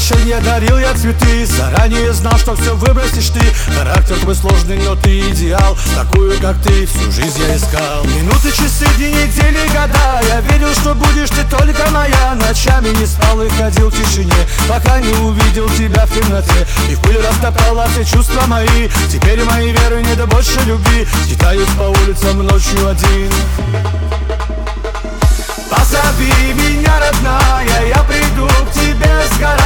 прощанье дарил я цветы. Заранее знал, что все выбросишь ты. Характер твой сложный, но ты идеал. Такую, как ты, всю жизнь я искал. Минуты, часы, дни, недели, года. Я верил, что будешь ты только моя. Ночами не спал и ходил в тишине, пока не увидел тебя в темноте. И в пыль растоптала все чувства мои. Теперь моей веры нет больше любви. Скитаюсь по улицам ночью один. Позови меня, родная, я приду к тебе с горы.